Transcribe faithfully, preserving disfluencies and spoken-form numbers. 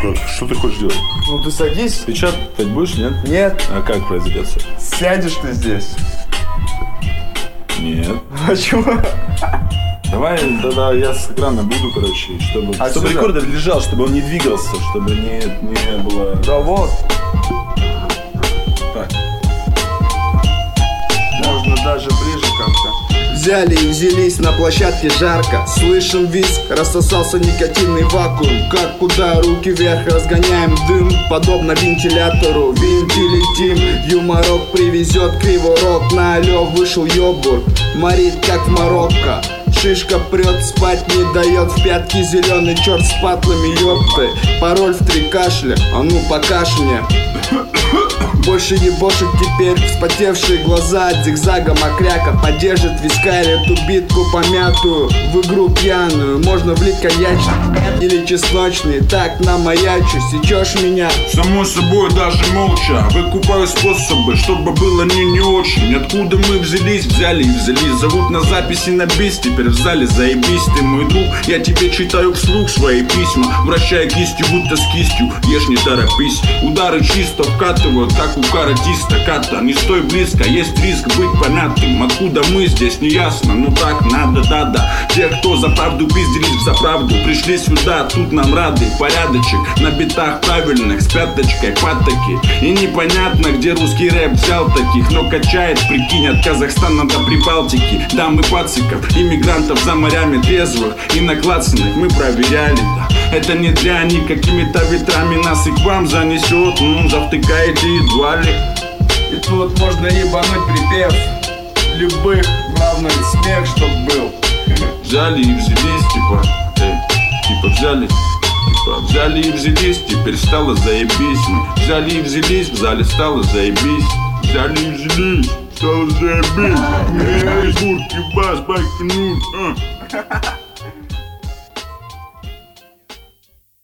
Как? Что ты хочешь делать? Ну ты садись. Печатать будешь, нет? Нет. А как произойдет все? Сядешь ты здесь. Нет. Почему? Давай, да-да, я с экрана буду, короче, чтобы, А чтобы сюда? рекордер лежал, чтобы он не двигался, чтобы не, не было... Да вот. Так. Можно даже ближе как-то. Взяли и взялись, на площадке жарко. Слышим визг, рассосался никотинный вакуум. Как куда, руки вверх, разгоняем дым. Подобно вентилятору, винти летим. Юморок привезет криворот. На алё вышел ёбур, морит как в Марокко. Шишка прет, спать не дает. В пятки зеленый черт с патлами, ёпты. Пароль в три кашля, а ну покажь мне. Больше ебошек теперь, вспотевшие глаза от зигзага мокряка. Поддержит вискарь эту битку помятую, в игру пьяную. Можно влить коньячный или чесночный. Так намаячу, сечешь меня. Само собой, даже молча выкупаю способы, чтобы было не не очень. Откуда мы взялись, взяли и взялись. Зовут на записи на бис, теперь в зале заебись. Ты мой друг, я тебе читаю вслух свои письма, вращая кистью, будто с кистью. Ешь, не торопись, удары чисто вкатывают, как у каратиста ката. Не стой близко, есть риск быть понятным. Откуда мы здесь, не ясно, ну так надо, да-да. Те, кто за правду пиздились за правду, пришли сюда, тут нам рады. Порядочек на битах правильных, с пяточкой патоки. И непонятно, где русский рэп взял таких, но качает, прикинь, от Казахстана до Прибалтики. Дам и пациков, иммигрантов за морями трезвых и наклацанных мы проверяли, да. Это не дрянь, и какими-то ветрами нас и к вам занесет. Ну, завтыкаете едва ли. И тут можно ебануть припев любых, главное смех, чтоб был. Взяли и взялись, типа, эй, типа взяли, типа взяли и взялись, теперь стало заебись. Мы взяли и взялись, в зале стало заебись. Взяли и взялись, стало заебись. Эй, бурки, бас, байк, ну, а.